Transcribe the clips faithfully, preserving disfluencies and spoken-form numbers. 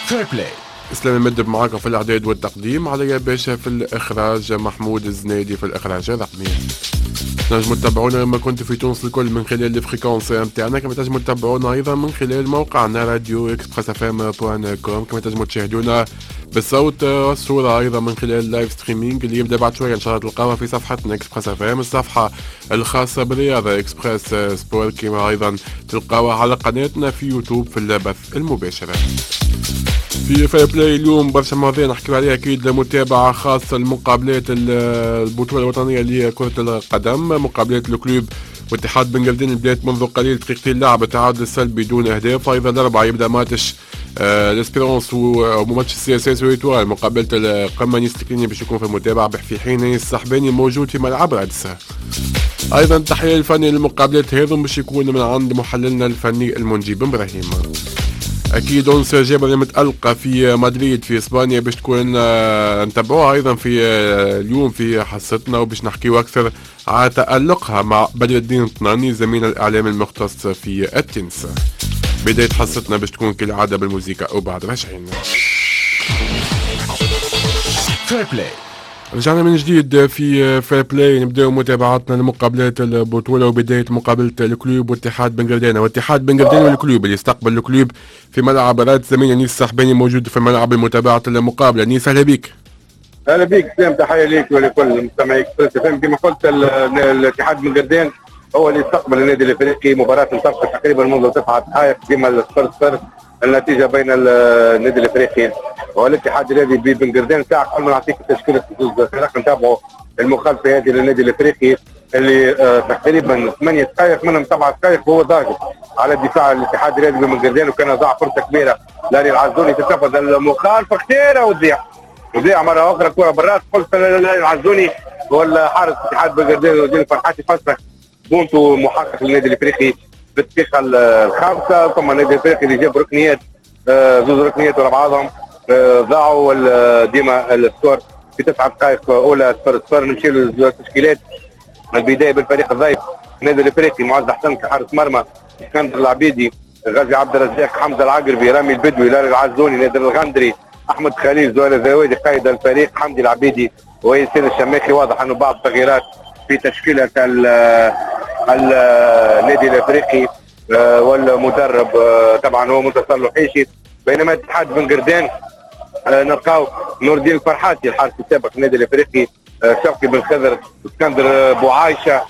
فير بلاي. اسلام المدب معاكم في الاعداد والتقديم، علي باشا في الاخراج، محمود الزنادي في الاخراج الرقمي. تنجموا تتابعونا لما كنتوا في تونس الكل من خلال الفريكونسي نتاعنا، كما تنجموا تتابعونا ايضا من خلال موقعنا راديو اكسبريس اف ام بوان كوم، كما تنجموا تشاهدونا بالصوت والصوره ايضا من خلال اللايف ستريمينج اللي يبدا بعد شويه ان شاء الله تلقاوها في صفحتنا اكسبريس اف ام، الصفحه الخاصه بالرياضه اكسبريس سبورت، كما ايضا تلقاوها على قناتنا في يوتيوب في البث المباشر. في فير بلاي اليوم برشا مواضيع نحكيو عليها، اكيد متابعه خاصه لمقابلات البطوله الوطنيه لكره القدم، مقابلات الكلوب واتحاد بن قردين البداية منذ قليل، دقيقتين لعب التعادل السلبي بدون اهداف. ايضا الاربعه يبدا ماتش آه الاسبيرونس وماتش السي اس اس ويتوال، مقابله القمه نيس تكليني باش يكون في المتابعه، في حين السحباني موجود في ملعب رادس. ايضا التحليل الفني للمقابلات هذم باش يكون من عند محللنا الفني المنجيب ابراهيم. اكيد انس جابر متألقة في مدريد في اسبانيا باش تكون نتبعوها ايضا في اليوم في حصتنا، وباش نحكيو اكثر على تألقها مع بدر الدين الطناني زميل الاعلام المختص في التنس. بداية حصتنا باش تكون كالعادة بالموسيقى وبعد راجعين. فير بلاي. رجعنا من جديد في فير بلاي، نبداو متابعتنا لمقابلات البطوله، وبدايه مقابله الكلوب واتحاد بن قردين، واتحاد بن قردين والكلوب اللي استقبل الكلوب في ملعب راد. زميلنا نيس السحباني موجود في الملعب لمتابعه المقابله. نيس اهلا بك. اهلا بك سلام، تحيه ليك ولكل مستمعيك. كما قلت الاتحاد بن قردين هو اللي استقبل النادي الافريقي، مباراه انطلقت تقريبا منذ تسعة دقائق ديما الصفر صفر النتيجه بين النادي الافريقي والاتحاد الذي بن قردين. ساعه قبل ما نعطيك تشكيله الفرق نتابعوا المخالفه هذه للنادي الافريقي اللي آه تقريبا ثمانية دقائق منهم سبع دقائق وهو ضاغط على دفاع الاتحاد الذي بن قردين، وكان ضاع فرصه كبيره لاري العزوني تتنفذ المخالفه كثيره وتضيع وتضيع مره اخرى كره بالراس. قلت لاري العزوني ولا حارس الاتحاد بن قردين ودين فرحاتي فسخ بونتو محقق للنادي الافريقي في الدقيقه الخامسه. ثم النادي الافريقي اللي جاب ركنيات آه زوج ركنيات ورا بعضهم آه ضاعوا ديما السكور في تسع دقائق اولى صفر صفر. نمشي للتشكيلات. البدايه بالفريق الضيف النادي الافريقي: معز حسن كحارس مرمى، اسكندر العبيدي، غازي عبد الرزاق، حمزه العقربي، رامي البدوي، لاري العزوني، نادر الغندري، احمد خليل، زهير الزوايدي قائد الفريق، حمدي العبيدي وياسين الشماخي. واضح انه بعض التغييرات في تشكيله النادي الافريقي والمدرب طبعا هو منتصر لوحيشي. بينما اتحاد بن قردين نلقاو نور الدين الفرحاتي الحارس السابق النادي الافريقي، شوقي بن خضر، اسكندر بوعايشه،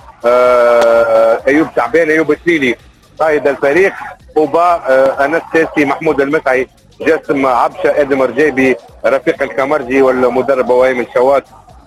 ايوب تعبان، ايوب السيلي قائد الفريق، وبا انس ساسي، محمود المسعي، جاسم عبشه، ادم رجيبي، رفيق الكمرجي والمدرب وائم الشوات.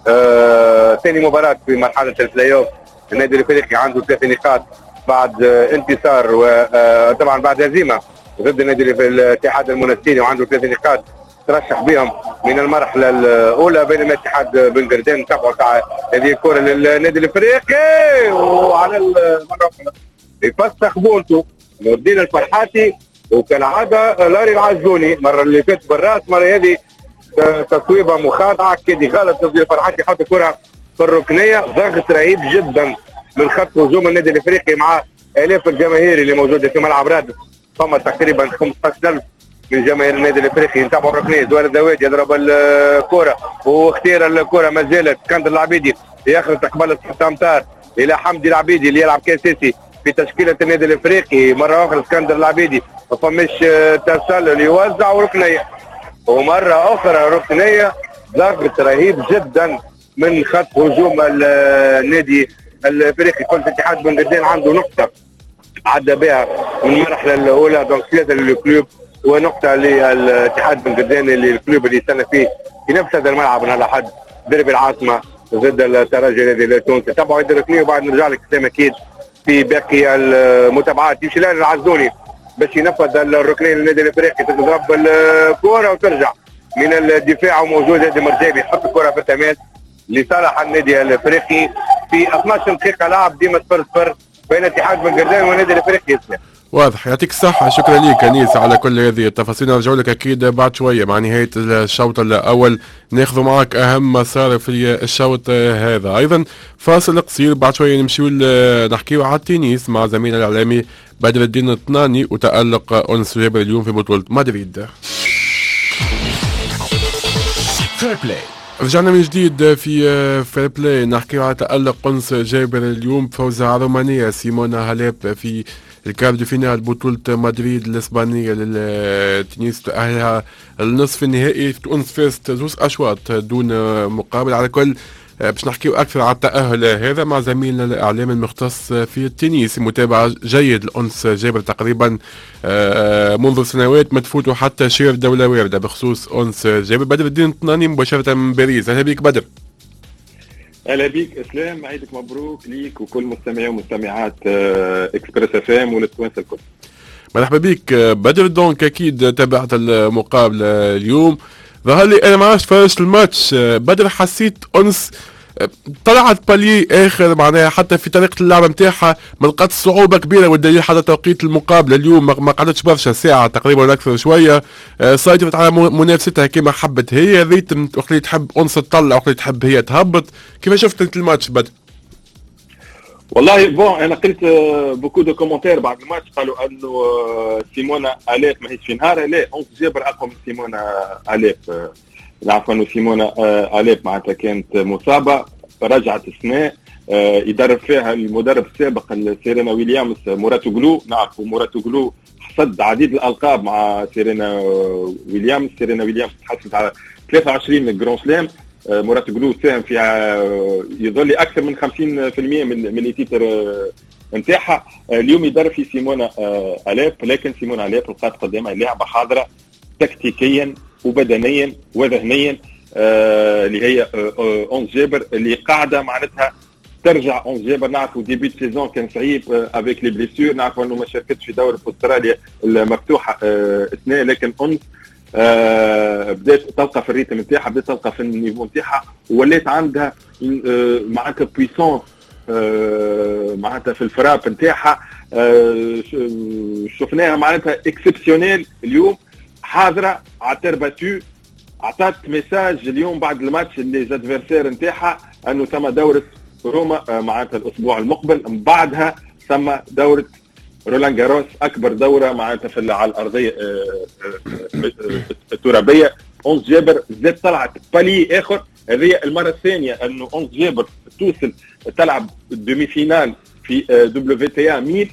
ثاني مباراه في مرحله البلاي اوف، النادي الافريقي عنده ثلاث نقاط بعد انتصار وطبعا بعد هزيمه ضد النادي الاتحاد المنستيري، وعنده ثلاث نقاط ترشح بهم من المرحله الاولى. بينما اتحاد بن قردين تبعوا تاع هذه الكره للنادي الافريقي، وعلى المره يفسخ بونتو نور الدين الفرحاتي، وكالعاده لاري العزوني المره اللي فاتت بالراس، المره هذه تصويبه مخادعه كيدي غلط. نور الدين الفرحاتي حط الكره في الركنيه، ضغط رهيب جدا من خط هجوم النادي الافريقي مع الاف الجماهير اللي موجوده في ملعب رادس. فما تقريبا خمسطاش ألف من جماهير النادي الافريقي يتابعوا الركنيه. زوير الزوايد يضرب الكره واختير الكره ما زالت اسكندر العبيدي ياخذ تقبل ستة امتار الى حمدي العبيدي اللي يلعب كاساسي في تشكيله النادي الافريقي. مره اخرى اسكندر العبيدي ما فماش تسلل يوزع وركنيه، ومره اخرى ركنيه. ضغط رهيب جدا من خط هجوم النادي الافريقي. قلت اتحاد بن قردين عنده نقطه عدى بها من المرحله الاولى، دونك ثلاثه للكلوب ونقطه للاتحاد بن قردين اللي الكلوب اللي استنى فيه في نفس هذا الملعب على حد دربي العاصمه ضد الترجي الذي التونسي. تابعوا هذه الركنيه وبعد نرجع لك كلام اكيد في باقي المتابعات. يمشي لاري العزوني باش ينفذ الركنيه للنادي الافريقي، تضرب الكره وترجع من الدفاع، وموجود ادم مرجابي يحط الكره في التماس لصالح النادي الافريقي في اثناش دقيقه لعب ديما صفر صفر بين اتحاد بن قردين والنادي الافريقي. واضح، يعطيك الصحة، شكرا لك أنيس على كل هذه التفاصيل. نرجع لك أكيد بعد شوية مع نهاية الشوط الأول، ناخذ معك أهم ما صار في الشوط هذا. أيضا فاصل قصير، بعد شوية نمشيو نحكيو على التنس مع زميلنا الإعلامي بدر الدين الطناني وتألق أنس جابر اليوم في بطولة مدريد. فير بلاي. رجعنا من جديد في فير بلاي، نحكي على تألق أنس جابر اليوم بفوزها على رومانيا سيمونا هاليب في الكارد دو فينال بطولة مدريد الإسبانية للتنس، تأهلها النصف النهائي. أنس فازت زوز أشواط دون مقابل. على كل باش نحكيو أكثر على التأهل هذا مع زميلنا الإعلام المختص في التنس، متابع جيد لأنس جابر تقريبا منذ سنوات ما تفوتوا حتى شير دولة واردة بخصوص أنس جابر. بدر الدين الطناني مباشرة من باريس، أهلا بك بدر. اهلا بك اسلام، عيدك مبروك ليك وكل مستمعي ومستمعات اكسبريس اف ام والتوانسه الكل. مرحبا بك بدر. دونك اكيد تابعت المقابله اليوم، ظهر لي انا ما عرفتش فرجت الماتش. بدر حسيت انس طلعت بالي اخر معناها حتى في طريقه اللعبه نتاعها ما لقات صعوبه كبيره، والدليل حتى توقيت المقابله اليوم ما قعدتش برشا ساعه تقريبا ولا اكثر شويه، سيطرت على منافستها كما حبت هي، ريتم وقت اللي تحب انس تطلع وقت اللي تحب هي تهبط. كيف شفت انت الماتش بدر؟ والله بون انا قلت بوكو دو كومنتير بعد الماتش قالوا انه سيمونا اليف ماهيش في نهارها. لا، انس جابر اقوى من سيمونا اليف. نعرفوا انه سيمونا اليف معناتها كانت مصابه، رجعت السنه يدرب فيها المدرب السابق سيرينا ويليامز موراتوغلو. نعرفوا موراتوغلو حصد عديد الالقاب مع سيرينا ويليامز. سيرينا ويليامز حصلت على ثلاثة وعشرين جران سلام، موراتوغلو ساهم فيها يظل اكثر من خمسين بالمئة من من التيتر نتاعها. اليوم يدرب في سيمونا اليف، لكن سيمونا اليف لقات قدامها لعبه حاضره تكتيكيا وبدنيا وذهنيا اللي هي أنس جابر اللي قاعده معناتها ترجع. أنس جابر نعرفوا ديبي دو سيزون كان صعيب افيك لي بليسيور، نعرفوا انه ما شاركتش في دوره استراليا المفتوحه اثنين، لكن أنس آه بدات تلقى في الريتم نتاعها، بدات تلقى في النيفو نتاعها، ولات عندها آه معناتها بويسونس آه معناتها في الفراب نتاعها. آه شفناها معناتها اكسبسيونيل اليوم، حاضره على ترباتو. عطات ميساج اليوم بعد الماتش اللي زادفيرسير نتاعها انه ثم دوره روما آه معناتها الاسبوع المقبل، من بعدها ثم دوره رولان جاروس اكبر دوره معناتها في على الارضيه الترابيه. أنس جابر زاد طلعت بالي اخر. هذه المره الثانيه انه أنس جابر توصل تلعب دومي فينال في دبليو تي ميل.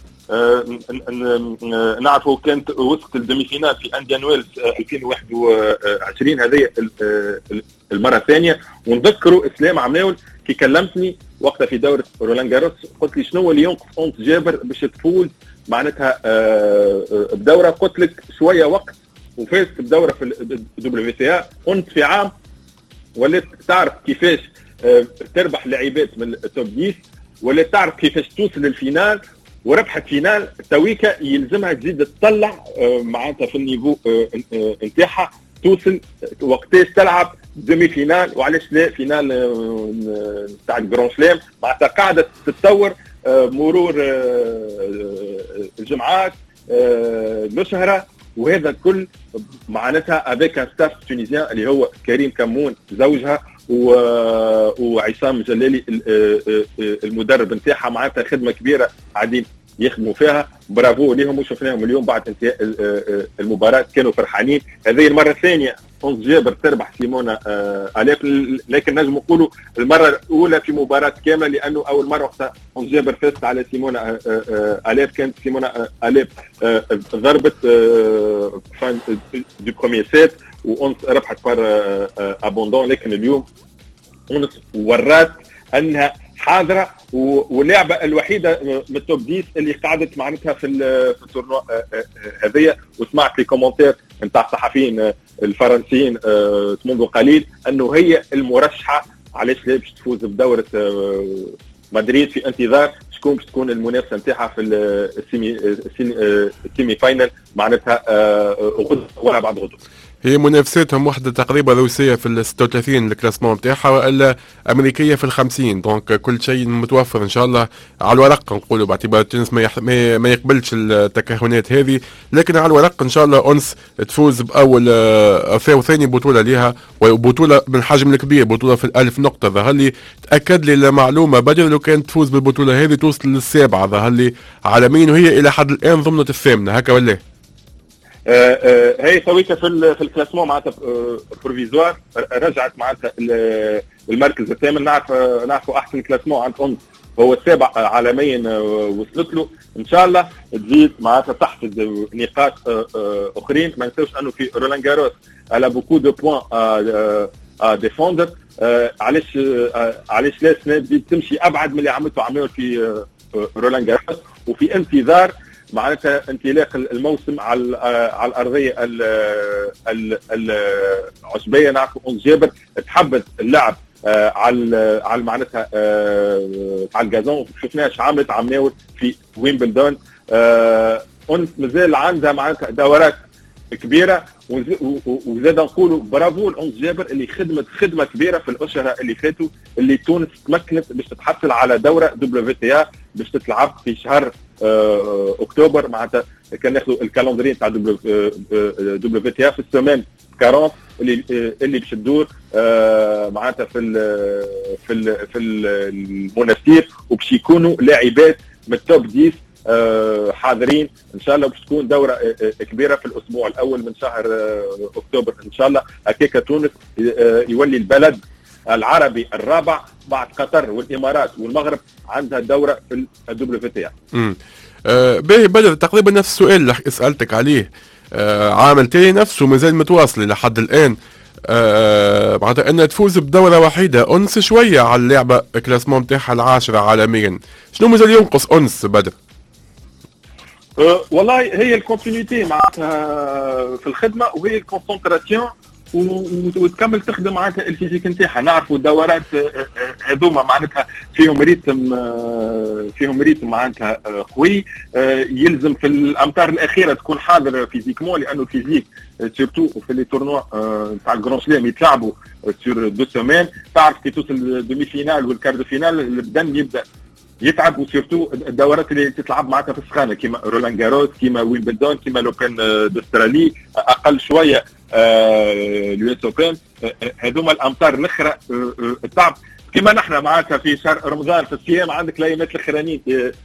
نعرفوا كانت وصلت الدومي فينال في انديان ويلز ألفين وواحد وعشرين، هذه المره الثانيه. ونذكروا اسلام عماول كي كلمتني وقتها في دوره رولان جاروس قلت لي شنو اللي ينقص أنس جابر باش تفوز معناتها بدوره، قلت لك شويه وقت وفازت بدوره في الدبليو تي اي. كنت في عام ولات تعرف كيفاش تربح لاعبات من التوب عشرة، ولات تعرف كيفاش توصل للفينال، وربحت فينال تويكا يلزمها تزيد تطلع معناتها في النيفو نتاعها، توصل وقتاش تلعب دومي فينال وعلاش لا فينال تاع الجران سلام. معناتها قاعده تتطور مرور الجمعات الشهرة، وهذا الكل معناتها افيك ان ستاف تونيزيان اللي هو كريم كمون زوجها وعصام جلالي المدرب نتاعها. معناتها خدمه كبيره قاعدين يخدموا فيها، برافو ليهم. وشفناهم اليوم بعد انتهاء المباراه كانوا فرحانين. هذه المره الثانيه أنس جابر تربح سيمونا اليف، لكن نجم نقولوا المره الاولى في مباراه كامله، لانه اول مره وقتها أنس جابر فازت على سيمونا اليف كانت سيمونا اليف ضربت فان دو بروميير سيت وأنس ربحت بار ابوندون. لكن اليوم أنس ورات انها حاضره، واللعبه الوحيده من التوب عشرة اللي قعدت معناتها في في التورنوا هذيا. وسمعت لي كومنتير نتاع الصحفيين الفرنسيين منذ قليل انه هي المرشحه علاش لا باش تفوز بدوره مدريد، في انتظار شكون باش تكون المنافسه نتاعها في السيمي السيمي فاينل معناتها غدوه ولا بعد غدوه. هي منافساتهم وحده تقريبا روسيه في ال ستة وثلاثين الكلاسمون نتاعها، والا امريكيه في ال خمسين. دونك كل شيء متوفر ان شاء الله على الورق نقولوا، باعتبار التونس ما, يح... ما يقبلش التكهنات هذه، لكن على الورق ان شاء الله أنس تفوز باول وثاني بطوله لها، وبطوله من الحجم الكبير، بطوله في الألف نقطه. ظهر لي تاكد لي المعلومه بدر لو كانت تفوز بالبطوله هذه توصل للسابعه ظهر لي عالميا، وهي الى حد الان ضمنت الثامنه، هكا ولا؟ هي تويكا في في الكلاسمون معناتها بروفيزوار رجعت معناتها المركز الثامن. نعرف نعرفوا احسن كلاسمون عند أونس هو السابع عالميا وصلت له. ان شاء الله تزيد معناتها تحت نقاط اخرين. ما ننساوش انه في رولان جاروس على بوكو دو بوان ا ديفوندر. علاش علاش لا السنه تزيد تمشي ابعد من اللي عملته عملوا في رولان جاروس، وفي انتظار معناتها انطلاق الموسم على على الارضيه العشبيه. نعرفوا أونس جابر تحبت اللعب آه على على معناتها آه على الجازون. شفناها عملت عمناول في ويمبلدون. آه أونس مازال عندها معناتها دورات كبيره، وزاد نقولوا برافو لأونس جابر اللي خدمت خدمه كبيره في الاشهر اللي فاتوا، اللي تونس تمكنت باش تتحصل على دوره دبليو تي ا باش تتلعب في شهر آه اكتوبر. معناتها كان ناخذوا الكالندري تاع دبليو تي ا في السمان أربعين اللي اللي باش تدور آه معناتها في ال في ال في المنافسين، وباش يكونوا لاعبات من التوب عشرة آه حاضرين ان شاء الله. باش تكون دوره آه كبيره في الاسبوع الاول من شهر آه اكتوبر ان شاء الله. هكاك تونس آه يولي البلد العربي الرابع بعد قطر والامارات والمغرب عندها دوره في الدبليو في تي ا. امم باهي بدر، تقريبا نفس السؤال اللي سالتك عليه. آه عامل تاني نفسه مازال متواصل لحد الان. آه بعد ان تفوز بدوره وحيده أونس شويه على اللعبه كلاسمون نتاعها العاشره عالميا. شنو مازال ينقص أونس بدر؟ أه والله هي الكونتينيتي معناتها في الخدمه، وهي الكونسنتراسيون، وتكمل تخدم معناتها الفيزيك نتاعها. نعرفوا الدورات هذوما معناتها فيهم ريتم فيهم ريتم معناتها قوي. يلزم في الامتار الاخيره تكون حاضر فيزيكمون، لانه الفيزيك سورتو في لي تورنوا تاع الجران سلام يتلعبوا سور دو سيمين. تعرف كي توصل الدومي فينال والكاردو فينال البدن يبدا يتعب، وسيرتو الدورات اللي تتلعب معناتها في السخانه كيما رولان جاروس كيما ويمبلدون كيما لوبين دوسترالي اقل شويه اليو اس اوبن. هذوما الامتار الاخرى التعب كيما نحن معناتها في شهر رمضان في الصيام عندك الايامات الاخرانيين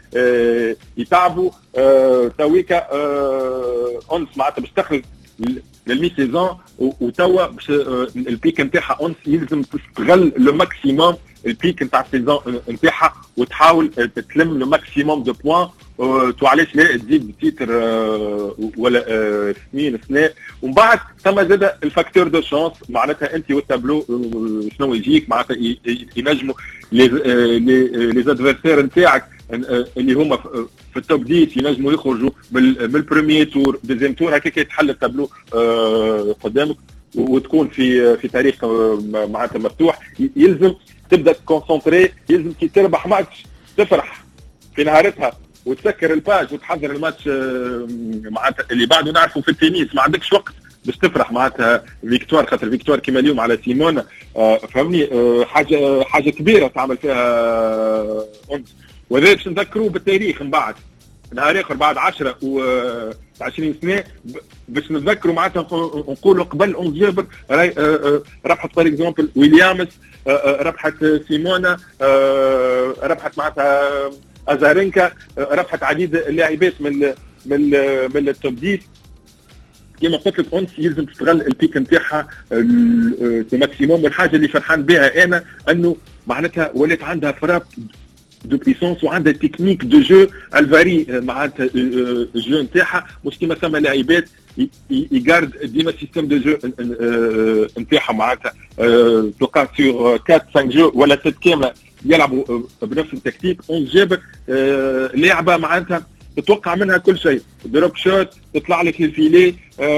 يتعبوا. تويكا أونس معناتها باش تخرج للمي سيزون، وتوا باش البيك نتاعها أونس يلزم تستغل لو ماكسيموم البيك نتاع السيزون نتاعها، وتحاول تتلم لو ماكسيموم دو بوان. تو علاش لا تزيد تيتر ولا سنين سنه. ومن بعد ثم زاد الفاكتور دو شانس، معناتها انت والتابلو شنو يجيك معناتها ينجموا لي لي زادفيرسير نتاعك اللي هما في التوب عشرة ينجموا يخرجوا من البريمير تور دوزيام تور. هكاك يتحل التابلو قدامك وتكون في في تاريخ معناتها مفتوح. يلزم تبدا تكونسونتري، يلزم كي تربح ماتش تفرح في نهارتها وتسكر الباج وتحضر الماتش معناتها اللي بعده. نعرفوا في التنس ما عندكش وقت باش تفرح معناتها فيكتوار، خاطر فيكتوار كيما اليوم على سيمونا فهمني حاجه حاجه كبيره تعمل فيها أونس. وهذا باش نذكروه بالتاريخ من بعد نهار اخر بعد عشرة و عشرين سنه باش نتذكروا معناتها نقولوا قبل أونس جابر ربحت بار اكزومبل ويليامز، ربحت سيمونا، ربحت معناتها ازارينكا، ربحت عديد اللاعبات من من من التوب عشرة. كما قلت لك أونس يلزم تستغل البيك نتاعها الماكسيموم. والحاجه اللي فرحان بها انا انه معناتها ولات عندها فراب دو بيسونس وعندها تكنيك دو جو الفاري معناتها الجو نتاعها، مش كيما ثما لاعبات يقارد ديما السيستم دو جو نتاعها معناتها تلقى سور أربعة خمسة جو ولا ستة كامله يلعبوا بنفس التكتيك. أونس جابر لعبه معناتها تتوقع منها كل شيء، دروب شوت تطلع لك للفيلي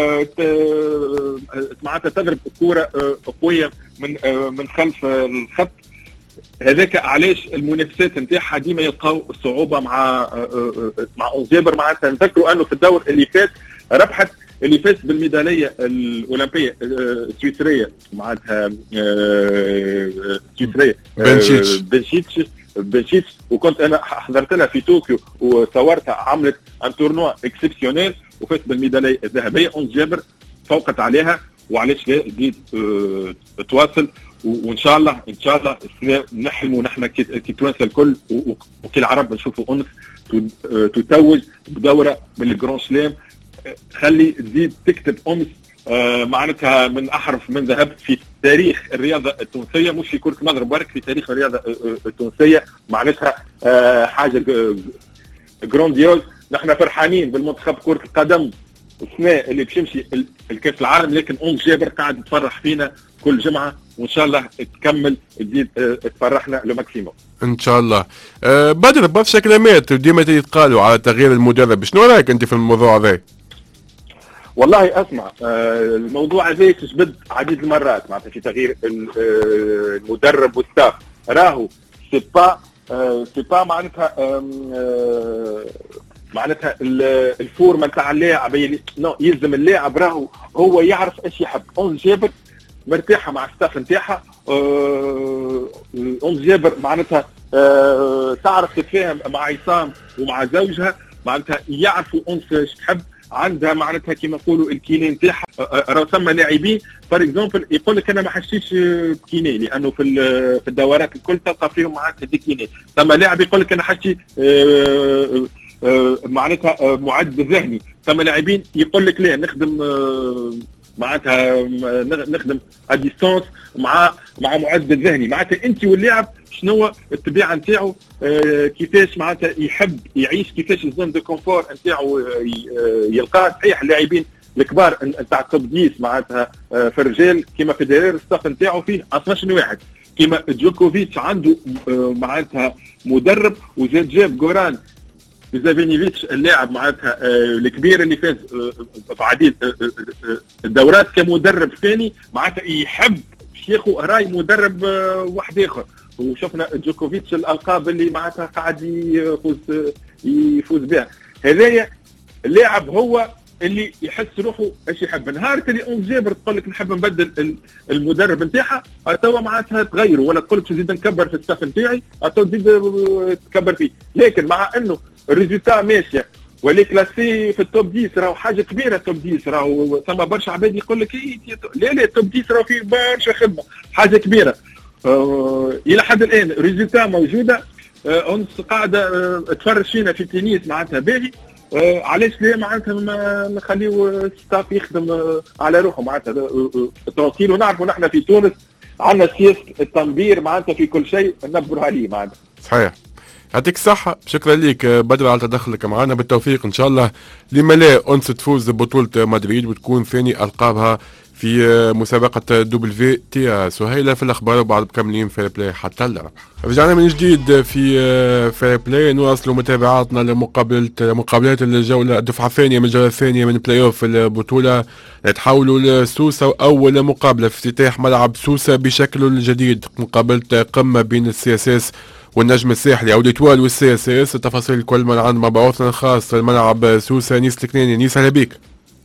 معناتها تضرب الكوره قويه من من خلف الخط. هذاك علاش المنافسات نتاعها ديما يلقاو صعوبه مع مع أونس جابر. معناتها نذكروا انه في الدور اللي فات ربحت اللي فاز بالميداليه الاولمبيه السويسريه معناتها السويسريه بنشيتش بنشيتش بنشيتش وكنت انا حضرت لها في طوكيو وصورتها. عملت ان تورنوا اكسبسيونيل وفاز بالميداليه الذهبيه. أونس جابر فوقت عليها، وعلاش لا تزيد تواصل. وان شاء الله ان شاء الله نحلموا نحن كي توانسه الكل وكي العرب نشوفوا أونس تتوج بدوره من الجران سلام خلي تزيد تكتب أمس آه معناتها من أحرف من ذهب في تاريخ الرياضة التونسية، مش في كرة مضرب برك، في تاريخ الرياضة التونسية. معناتها آه حاجة جرانديوز. نحن فرحانين بالمنتخب كرة القدم السنة اللي باش يمشي الكأس العالم، لكن أم جابر قاعد تفرح فينا كل جمعة، وإن شاء الله تكمل تزيد تفرحنا لو ماكسيموم ان شاء الله. أه بدر برشا كلمات ديما يتقالوا على تغيير المدرب، شنو رايك انت في الموضوع هذا؟ والله اسمع، أه الموضوع هذا تجبد عديد المرات معناتها في تغيير المدرب والستاف. راهو سي با سي با معناتها أه معناتها الفورمه نتاع اللاعب نو، يلزم اللاعب راهو هو يعرف ايش يحب. اون جابر مرتاحه مع الستاف نتاعها، اون جابر معناتها أه تعرف تتفاهم مع عصام ومع زوجها، معناتها يعرفوا اونس ايش تحب. عندها معناتها كيما نقولوا الكيني نتاعها. راه ثم لاعبين فور اكزومبل يقول لك انا ما حشيتش كيني، لانه في في الدورات الكل تلقى فيهم معناتها دي كيني. ثم لاعب يقول لك انا حشي أه أه معناتها أه معد ذهني. ثم لاعبين يقول لك لا نخدم أه معناتها نخدم اديستونس مع مع معد الذهني. معناتها انت واللاعب شنو الطبيعه نتاعو، أه كيفاش معناتها يحب يعيش، كيفاش الزون دو كونفور نتاعو يلقاه. صحيح اللاعبين الكبار نتاع توب عشرة معناتها أه في الرجال كيما فيدرير الستاف نتاعو فيه اثناش واحد، كيما جوكوفيتش عنده أه معناتها مدرب، وزاد جاب جوران زافينيفيتش اللاعب معناتها آه الكبير اللي فاز آه بعديد آه آه الدورات كمدرب ثاني، معناتها يحب باش ياخذ راي مدرب آه واحد اخر. وشفنا جوكوفيتش الالقاب اللي معناتها قاعد يفوز يفوز بها. هذايا اللاعب هو اللي يحس روحه ايش يحب. نهار اللي اون جابر تقول لك نحب نبدل المدرب نتاعها، توا معناتها تغيروا، ولا تقول لك نزيد نكبر في الستاف نتاعي، توا تزيد تكبر فيه. لكن مع انه الريزولتا ماشيه ولي كلاسي في التوب عشرة راهو حاجه كبيره. التوب عشرة راهو ثم برشا عباد يقول لك إيه لا لا التوب عشرة راهو فيه برشا خدمه، حاجه كبيره. آه الى حد الان الريزولتا موجوده. آه انس قاعده آه تفرج فينا في تونس معناتها باهي. آه علاش لا معناتها ما نخليو الستاف يخدم آه على روحه معناتها ترونكيل. ونعرفوا نحن في تونس عندنا سياسه التنبير معناتها في كل شيء نبروا عليه معناتها. صحيح. يعطيك الصحة، شكرا ليك بدر على تدخلك معنا، بالتوفيق إن شاء الله. لما لا أنس تفوز ببطولة مدريد وتكون ثاني ألقابها في مسابقة دبليو تي آر. سهيلة في الأخبار وبعد مكملين فير بلاي حتى الربح. رجعنا من جديد في فير بلاي، نواصلوا متابعاتنا لمقابلة مقابلات الجولة الدفعة الثانية من الجولة الثانية من بلاي أوف البطولة. نتحولوا لسوسة، أول مقابلة في افتتاح ملعب سوسة بشكله الجديد، مقابلة قمة بين السي اس اس والنجم الساحلي او ليتوال والسي اس اس. التفاصيل الكل من عند مبعوثنا الخاص الملعب سوسة نيس الكناني. نيس اهلا بيك.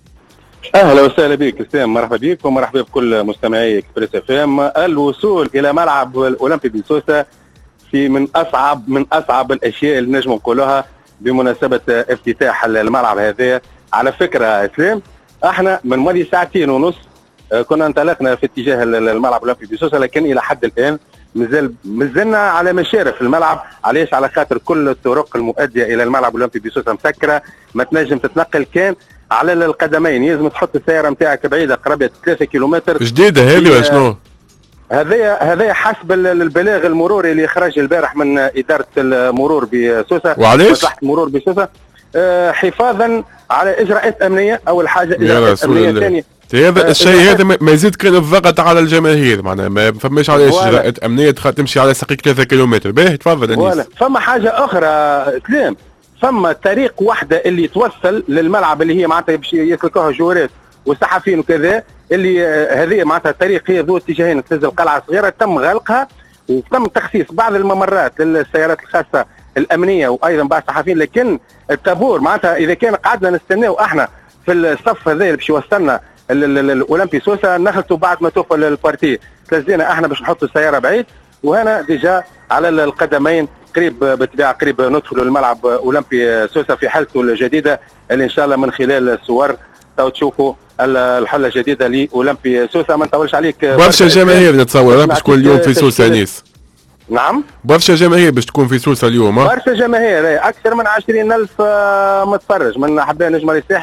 اهلا وسهلا بك اسلام، مرحبا بك ومرحبا بكل مستمعي اكسبريس اف ام. الوصول الى ملعب الاولمبي بسوسة في من اصعب من اصعب الاشياء اللي نجم نقولها بمناسبه افتتاح الملعب هذا. على فكره اسلام احنا من ماضي ساعتين ونص كنا انطلقنا في اتجاه الملعب الاولمبي بسوسة، لكن الى حد الان مازال مازلنا على مشارف الملعب. علاش؟ على خاطر كل الطرق المؤديه الى الملعب الاولمبي بسوسة مسكره، ما تنجم تتنقل كان على القدمين، لازم تحط السياره نتاعك بعيده قرابه ثلاثة كيلومتر. جديده هذه ولا شنو؟ هذا هذا حسب البلاغ المروري اللي خرج البارح من اداره المرور بسوسة. وعلاش؟ مصلحه المرور بسوسة أه حفاظا على اجراءات امنيه. اول حاجه اجراءات امنيه ثانيه هذا الشيء هذا ما يزيد كان الضغط على الجماهير، معناها ما فماش علاش اجراءات امنيه تمشي على سقيك ثلاثة كيلومتر. باهي تفضل انيس. فما حاجه اخرى سلام، فما طريق واحده اللي توصل للملعب اللي هي معناتها باش يسلكوها جورات وصحفيين وكذا، اللي هذه معناتها الطريق هي ذو اتجاهين تهز القلعه الصغيره، تم غلقها وتم تخصيص بعض الممرات للسيارات الخاصه الامنيه وايضا بعض الصحفيين. لكن الطابور معناتها اذا كان قعدنا نستناو احنا في الصف هذا اللي باش يوصلنا الاولمبي سوسة نخلطوا بعد ما توصل البارتي تلزينا احنا باش نحطوا السياره بعيد، وهنا ديجا على القدمين قريب بالطبيعه قريب ندخلوا الملعب اولمبي سوسة في حالته الجديده اللي ان شاء الله من خلال الصور تو تشوفوا الحله الجديده لاولمبي سوسة. ما نطولش عليك، برشا جماهير نتصور باش تكون اليوم في سوسة نيس. نعم برشا جماهير باش تكون في سوسة اليوم. برشا جماهير، اكثر من عشرين ألف متفرج من احباء نجم الساحلي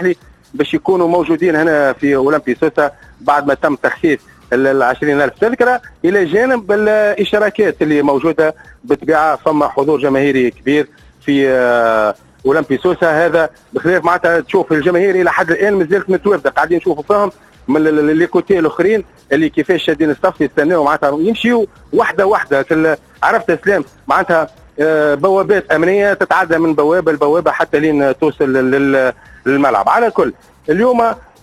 باش يكونوا موجودين هنا في اولمبي سوسه بعد ما تم تخصيص ال عشرين ألف تذكره، الى جانب الاشتراكات اللي موجوده بالطبيعه. فما حضور جماهيري كبير في اولمبي سوسه هذا، بخلاف معناتها تشوف الجماهير الى حد الان مازالت متوافده، قاعدين نشوفوا فيهم من لي كوتي الاخرين اللي كيفاش شادين الصف يستناو معناتها يمشيوا واحده واحده. عرفت اسلام معناتها بوابات امنيه تتعدى من بوابه لبوابه حتى لين توصل للملعب. على كل اليوم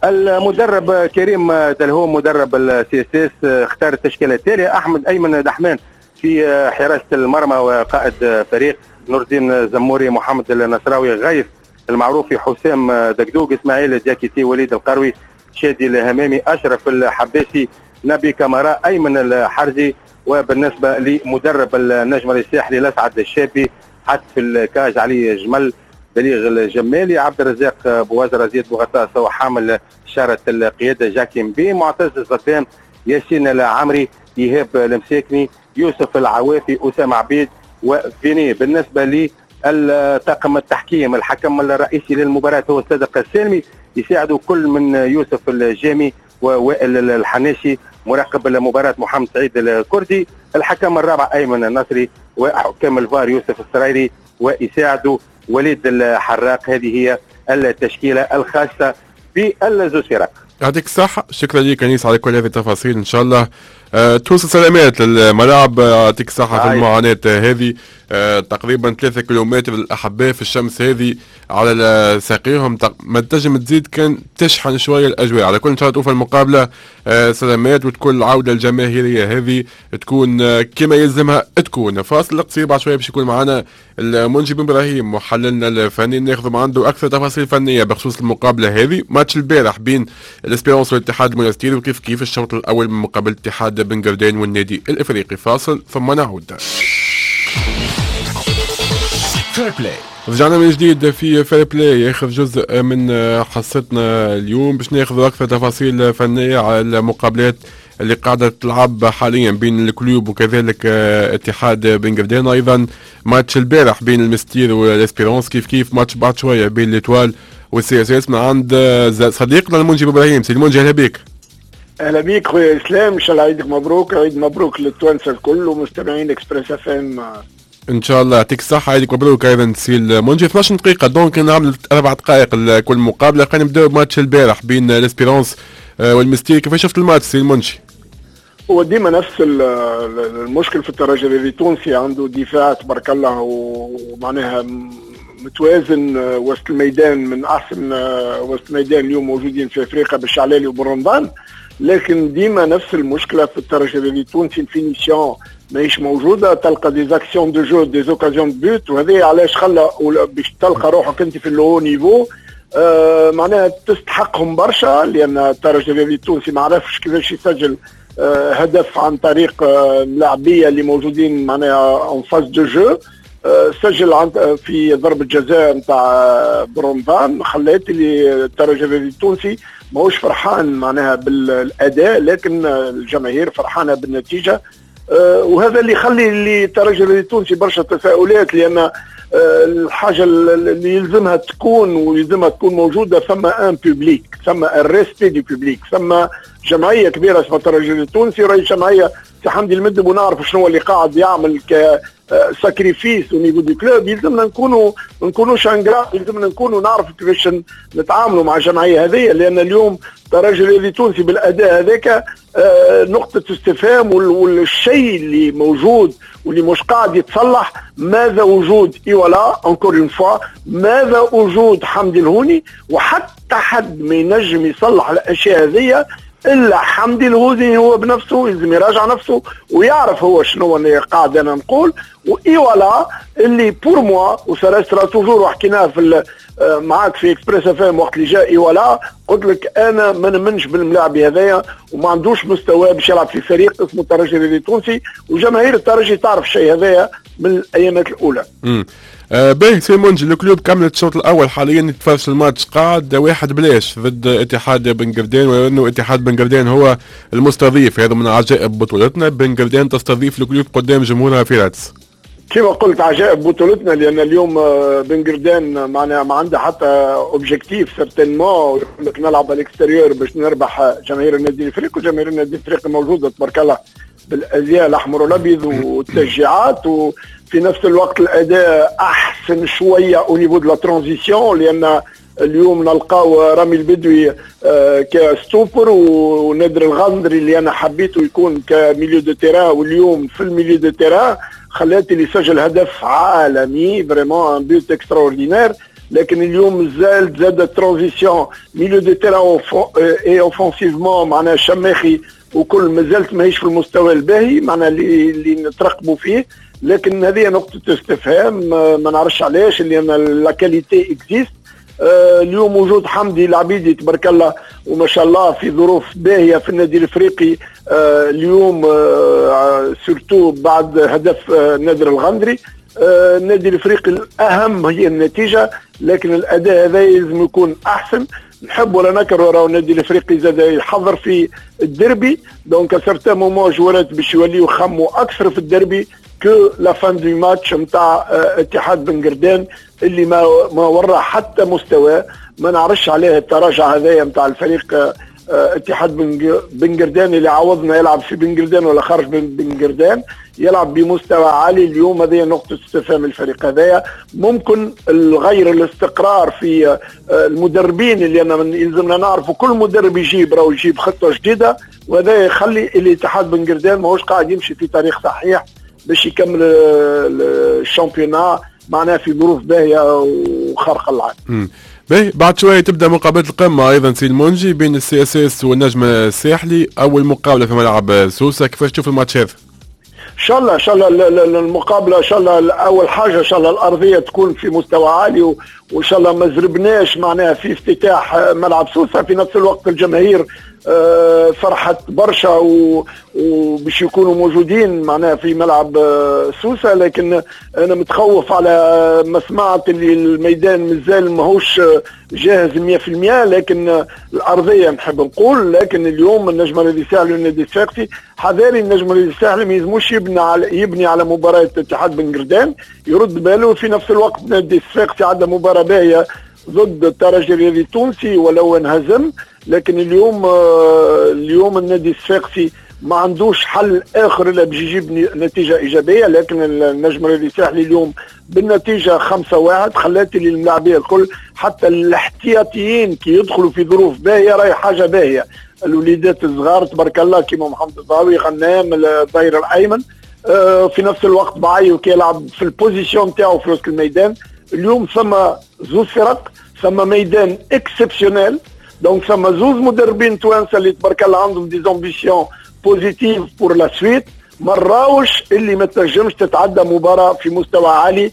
المدرب كريم دلهوم مدرب السي اس اس اختار التشكيله التاليه: احمد ايمن دحمان في حراسه المرمى وقائد فريق، نور الدين زموري، محمد النصراوي، غيث المعروفي، حسام دقدوق، اسماعيل الجاكيتي، وليد القروي، شادي الهمامي، اشرف الحباسي، نبي كمارا، ايمن الحرزي. وبالنسبه لمدرب النجم الساحلي الاسعد الشابي، حتى في الكاج علي جمل، بليغ الجمالي، عبد الرزاق بوازر، زيد بوغطاس هو حامل شارة القياده، جاكي مبي، معتز الزدان، ياسين العمري، ايهاب المساكني، يوسف العوافي، اسامه عبيد وفيني. بالنسبه للطاقم التحكيم الحكم الرئيسي للمباراه هو صادق السالمي، يساعده كل من يوسف الجامي ووائل الحناشي، مراقب المباراة محمد سعيد الكردي، الحكم الرابع أيمن النصري، وحكام الفار يوسف السرايري، ويساعده وليد الحراق. هذه هي التشكيلة الخاصة بالزوز فرق. يعطيك الصحة، شكرا لك أنيس على كل هذه التفاصيل. إن شاء الله أه توصل سلامات للملاعب. يعطيك الصحة في المعاناة هذه. أه تقريبا ثلاثة كيلومتر الأحباء في الشمس هذه على ساقيهم، ما تنجم تزيد كان تشحن شوية الأجواء. على كل إن شاء الله توفى المقابلة أه سلامات، وتكون العودة الجماهيرية هذه تكون أه كما يلزمها تكون. فاصل قصير بعد شوية باش يكون معنا المنجي بن إبراهيم محللنا الفني، ناخذ من عنده أكثر تفاصيل فنية بخصوص المقابلة هذه. ماتش البارح بين الاسبيرونس والاتحاد المونستيري، وكيف كيف الشوط الأول من مقابلة اتحاد بن قردان والنادي الافريقي. فاصل ثم نعود. فير بلاي. رجعنا من جديد في فير بلاي، ياخذ جزء من حصتنا اليوم باش ناخذ اكثر تفاصيل فنيه على المقابلات اللي قاعده تلعب حاليا بين الكلوب وكذلك اتحاد بن قردان. ايضا ماتش البارح بين المستير والاسبيرونس، كيف كيف ماتش بعد شويه بين الاتوال والسي اس اس. من عند صديقنا المنجي ابراهيم. سيدي المنجي اهلا بك. اهلا بيك خويا اسلام، ان شاء الله عيدك مبروك، عيد مبروك للتوانسه الكل ومستمعين اكسبريس اف ام. ان شاء الله يعطيك الصحه، عيدك مبروك ايضا سي المنجي. اثناش دقيقه دونك نعمل اربع دقائق لكل مقابله. خلينا نبداو بماتش البارح بين الاسبيرونس والمستير. كيفاش شفت الماتش سي المنجي؟ هو ديما نفس المشكل في الترجي التونسي، عنده دفاع تبارك الله ومعناها متوازن وسط الميدان، من احسن وسط الميدان اليوم موجودين في افريقيا بالشعلالي وبالرمضان. لكن ديما نفس المشكله في الترجي التونسي، الفينيسيون ماهيش موجوده، تلقى دي زاكسيون دو جو دي زوكازيون دو بوت، وهذا علاش خلى باش تلقى روحك انت في اللو نيفو آه معناها تستحقهم برشا، لان الترجي التونسي ما عرفش كيفاش يسجل آه هدف عن طريق آه اللاعبيه اللي موجودين معناها اون فاز دو جو. آه سجل عن في ضربه جزاء نتاع برمضان، خلات اللي الترجي التونسي ماهوش فرحان معناها بالاداء، لكن الجماهير فرحانه بالنتيجه. أه وهذا اللي يخلي اللي الترجي التونسي برشا تساؤلات، لان أه الحاجه اللي يلزمها تكون ويلزمها تكون موجوده، ثم ان بوبليك، ثم الريسبي دي بوبليك، ثم جمعيه كبيره اسمها الترجي التونسي، راهي جمعيه سي حمدي المدب، ونعرف شنو اللي قاعد يعمل ك ساكريفيس او نيفو دي كلوب. يلزمنا نكونوا ما نكونوش انجراف، يلزمنا نكونوا نعرفوا كيفاش نتعاملوا مع الجمعيه هذه، لان اليوم الترجي التونسي بالاداء هذاك آه نقطه استفهام، والشيء اللي موجود واللي مش قاعد يتصلح، ماذا وجود ايوالا انكور اون فوا، ماذا وجود حمدي الهوني، وحتى حد ما ينجم يصلح الاشياء هذه الا حمدي الهوزي هو بنفسه. يلزم يراجع نفسه ويعرف هو شنو اللي قاعد انا نقول. وايوالا اللي بور موا وسرا توجور وحكيناه في معاك في اكسبريس اف ام وقت اللي جاء ايوالا، قلت لك انا ما نمنش بالملاعب هذايا وما عندوش مستوى باش يلعب في فريق اسمه الترجي التونسي، وجماهير الترجي تعرف الشيء هذايا من الايامات الاولى. امم آه باهي سي منجي، الكلوب كملت الشوط الاول حاليا يتفرج الماتش قاعد واحد بلاش ضد اتحاد بن قردان، وانه اتحاد بن قردان هو المستضيف. هذا من عجائب بطولتنا، بن قردان تستضيف الكلوب قدام جمهورها في رادس. كما قلت عجائب بطولتنا، لان اليوم بن قردان معناها ما عنده حتى اوبجيكتيف سيرتينمون نلعب على الاكستيريور باش نربح جماهير النادي الافريقي، وجماهير النادي الافريقي موجوده تبارك الله بالازياء الاحمر والابيض والتشجيعات، وفي نفس الوقت الاداء احسن شويه او نيفو دو لا ترانزيسيون، لان اليوم نلقاو رامي البدوي كستوبر ونادر الغندري اللي انا حبيته يكون كميليو دو تيران، واليوم في الميليو دو تيران خلاتي اللي سجل هدف عالمي فريمون ان بيوت اكستراوردينير. لكن اليوم زاد زاد الترانزيسيون ميليو دو تيران اي اوفونسيفمون معناها شماخي وكل مازالت ماهيش في المستوى الباهي معناها اللي اللي نترقبوا فيه. لكن هذه نقطه استفهام ما نعرفش علاش، اللي انا لا كاليتي اكزيست. آه اليوم وجود حمدي العبيدي تبارك الله وما شاء الله في ظروف باهيه في النادي الافريقي آه اليوم آه سورتو بعد هدف آه نادر الغندري. آه النادي الافريقي الاهم هي النتيجه، لكن الاداء هذا لازم يكون احسن. نحب ولا نكره راهو النادي الافريقي زاد يحضر في الديربي، دونك سارتان مومون جوالات باش يوليو يخموا اكثر في الديربي كو لا فان دو ماتش نتاع اتحاد بن قردان اللي ما ما ورى حتى مستواه. ما نعرفش عليه التراجع هذايا نتاع الفريق اتحاد بن قردان اللي عوضنا يلعب في بن قردان ولا خارج بن قردان، يلعب بمستوى عالي. اليوم هذه نقطة استفهام الفريق هذايا. ممكن الغير الاستقرار في المدربين اللي أنا من يلزمنا نعرفوا كل مدرب يجيب راهو يجيب خطة جديدة، وهذا يخلي الاتحاد بن قردان ماهوش قاعد يمشي في تاريخ صحيح باش يكمل الشامبيونات معناها في ظروف باهية وخارقة للعادة. باهي بعد شويه تبدا مقابله القمه ايضا سي المونجي بين السي اس اس والنجم الساحلي، اول مقابله في ملعب سوسه، كيفاش تشوف الماتش هذا؟ ان شاء الله ان شاء الله المقابله ان شاء الله اول حاجه ان شاء الله الارضيه تكون في مستوى عالي، وان شاء الله ما زربناش معناها في افتتاح ملعب سوسه. في نفس الوقت الجماهير فرحت برشا وباش يكونوا موجودين معناها في ملعب سوسه، لكن انا متخوف على ما سمعت اللي الميدان مازال ماهوش جاهز مية في المية، لكن الارضيه نحب نقول. لكن اليوم النجم الذي الساحلي والنادي الصفاقسي حذاري، النجم الذي الساحلي ما يلزموش يبني على يبني على مباراه اتحاد بن قردان، يرد باله. في نفس الوقت النادي الصفاقسي عنده مباراه باهيه ضد الترجي الرياضي التونسي ولو انهزم، لكن اليوم اليوم النادي الصفاقسي ما عندوش حل اخر الا باش يجيب نتيجه ايجابيه. لكن النجم الرياضي الساحلي اليوم بالنتيجه خمسة واحد خلات لي الملاعبيه الكل حتى الاحتياطيين كي يدخلوا في ظروف باهيه راهي حاجه باهيه. الوليدات الصغار تبارك الله كيما محمد الضاوي غنام الظهير الايمن في نفس الوقت بعيو كي يلعب في البوزيشن تاعو في وسط الميدان. اليوم ثم زوز فرق، ثم ميدان اكسبسيونيل، دونك ثم زوز مدربين توانسه اللي تبارك الله عندهم دي زامبيسيون بوزيتيف بور لا سويت. ما نراوش اللي ما تنجمش تتعدى مباراه في مستوى عالي،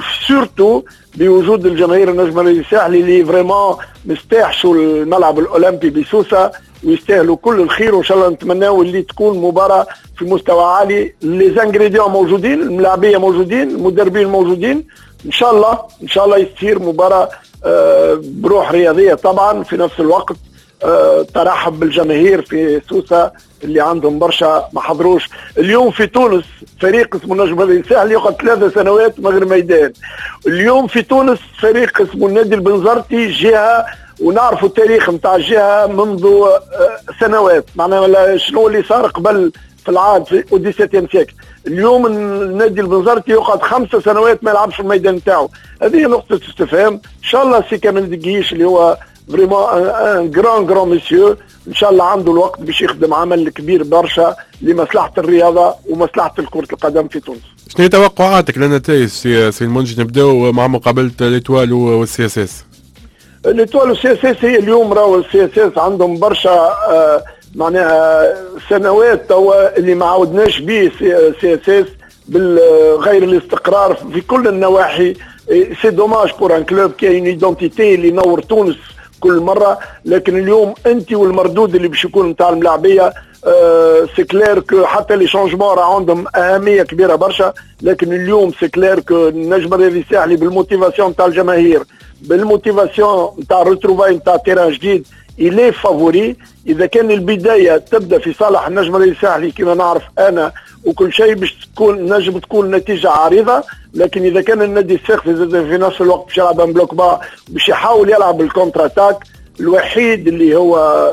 وسورتو بوجود الجماهير النجم الساحلي اللي فريمون مستحشوا الملعب الاولمبي بسوسه ويستاهلوا كل الخير. وان شاء الله نتمناو اللي تكون مباراه في مستوى عالي. لي زانغريديون موجودين، الملاعبيه موجودين، المدربين موجودين، ان شاء الله ان شاء الله يصير مباراه آه بروح رياضيه. طبعا في نفس الوقت آه ترحب بالجماهير في سوسه اللي عندهم برشا ما حضروش. اليوم في تونس فريق اسمه النجم الساحلي يقعد ثلاثة سنوات من غير ميدان. اليوم في تونس فريق اسمه النادي البنزرتي جهه، ونعرفوا التاريخ نتاع الجهه منذ آه سنوات، معناها شنو اللي صار قبل في العاد في السبعطاشر سيكل. اليوم النادي البنزرتي يقعد خمسة سنوات ما يلعبش في الميدان نتاعو. هذه نقطة استفهام. ان شاء الله سي كامل دقيش اللي هو فريمون ان جران جران مسيو ان شاء الله عنده الوقت باش يخدم عمل كبير برشا لمصلحة الرياضة ومصلحة كرة القدم في تونس. شنو هي توقعاتك للنتائج سي سي المنجي؟ نبداو مع مقابلة ليتوال والسي اس اس. ليتوال والسي اس اس هي اليوم راهو السي اس اس عندهم برشا آه معناها سنوات توا اللي ما عودناش به سي اس اس بالغير الاستقرار في كل النواحي. سي دوماج بور ان كلوب كي اون ايدونتيتي اللي ينور تونس كل مره. لكن اليوم انت والمردود اللي باش يكون نتاع الملاعبيه آه سي كلير كو حتى لي شونجمون راه عندهم اهميه كبيره برشا. لكن اليوم سي كلير كو النجم الرياضي الساحلي بالموتيفاسيون نتاع الجماهير، بالموتيفاسيون نتاع الريتروفاي نتاع تيران جديد إلي فافوري. إذا كان البداية تبدأ في صالح النجم الرياضي الساحلي كما نعرف أنا وكل شيء باش تكون نجم تكون نتيجه عريضه. لكن اذا كان النادي الصفاقسي في نفس الوقت باش يلعب بلوك با باش يحاول يلعب بالكونتر اتاك، الوحيد اللي هو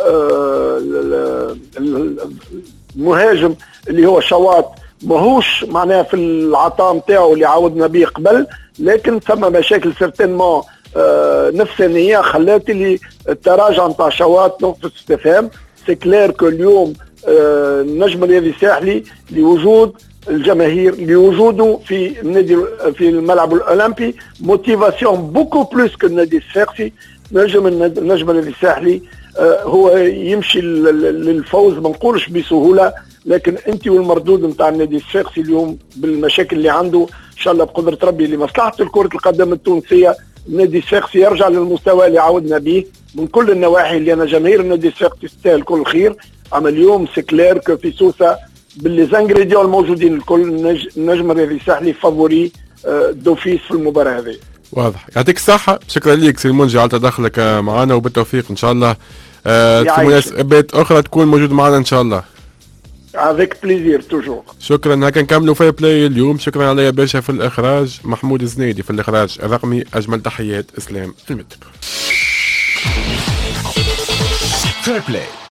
المهاجم اللي هو شواط ماهوش معناها في العطاء نتاعو اللي عاودنا به قبل، لكن ثم مشاكل سيرتينمون نفسانيه خلات لي التراجع نتاع شواط نقطه استفهام. سي كلير كو اليوم النجم الرياضي الساحلي لوجود الجماهير لوجوده في النادي في الملعب الاولمبي موتيفاسيون بوكو بلوس كو النادي الصفاقسي. نجم النجم الرياضي الساحلي هو يمشي للفوز ما نقولش بسهوله، لكن انت والمردود نتاع النادي الصفاقسي اليوم بالمشاكل اللي عنده ان شاء الله بقدره ربي لمصلحه كره القدم التونسيه النادي الصفاقسي يرجع للمستوى اللي عودنا به من كل النواحي. اللي انا جماهير النادي الصفاقسي تستاهل كل خير. اما اليوم سي كلير كو في سوسه باللي زانغريديون الموجودين الكل النجم الرياضي الساحلي فافوري دوفيس في المباراه هذه. واضح. يعطيك الصحه. شكرا لك سي المنجي على تدخلك معنا وبالتوفيق ان شاء الله. آه في مناسبات اخرى تكون موجود معنا ان شاء الله. افيك بليزير توجور. شكرا. هكا نكملوا في بلاي اليوم. شكرا عليا باشا في الاخراج، محمود الزنيدي في الاخراج الرقمي. اجمل تحيات اسلام المتر. فير بلاي.